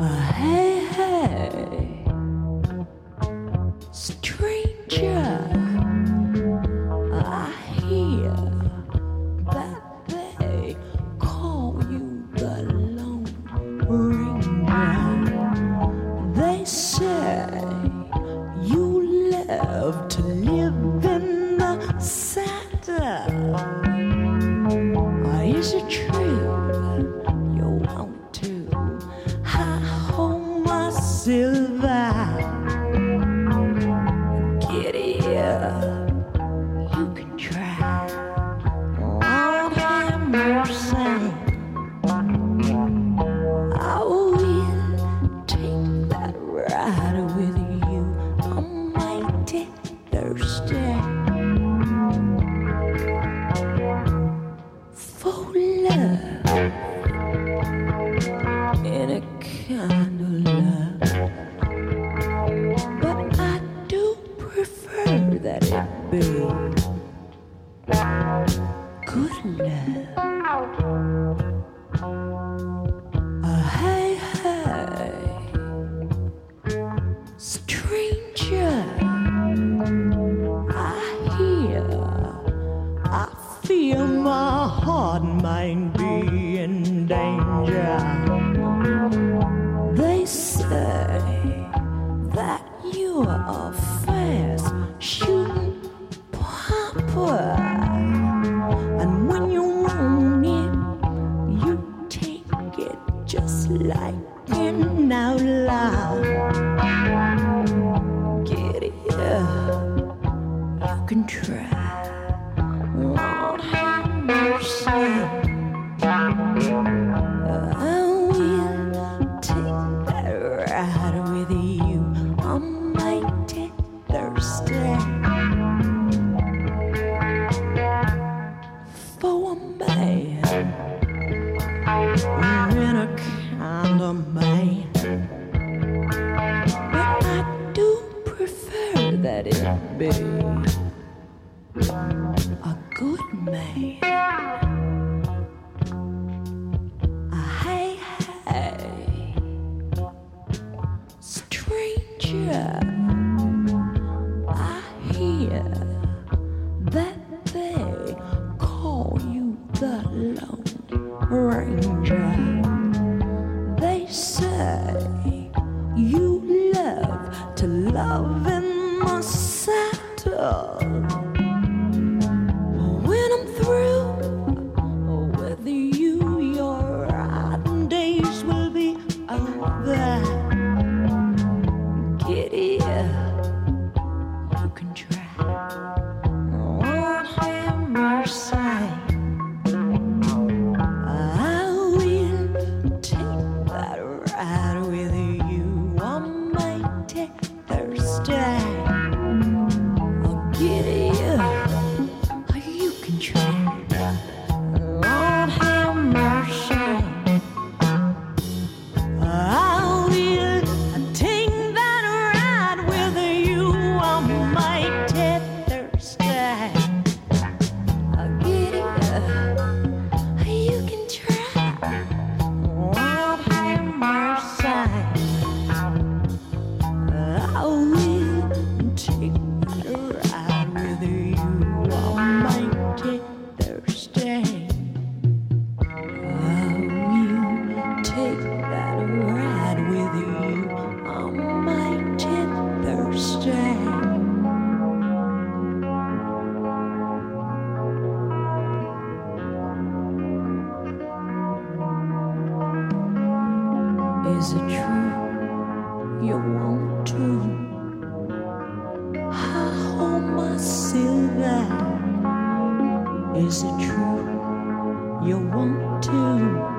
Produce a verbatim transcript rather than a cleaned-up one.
Hey, hey, stranger, I hear that they call you the Lone Ranger. They say you love to live in the center. Is it true you want to home my silver? Get here, you can try. Lord have mercy, I will take that ride with you. I'm mighty thirsty for love, any kind of love, but I do prefer that it be good love. Uh, hey, hey, stranger, I hear, I feel my heart might be in danger. They say that you are a fast shooting papa, and when you want it, you take it just like an outlaw. Get it, you can try. Lord have mercy, I will take that ride with you. I'm mighty thirsty for a man, any kind of man, but I do prefer that it be a good man. Uh, hey, hey, stranger, I hear that they call you the Lone Ranger. They say you love to love in my saddle. When I'm through with you, your riding days will be over. Get here, you can try. Lord have mercy, I will take that ride with you. I'm mighty thirsty. I'll get here, you can try. Lord have mercy, I will take that ride with you. I'm mighty thirsty. I'll get it, you can try. Lord have mercy, I will take that ride with you. I'm mighty thirsty. I will take that ride with you. I'm mighty thirsty. Is it true you want to hold my silver? Is it true you want to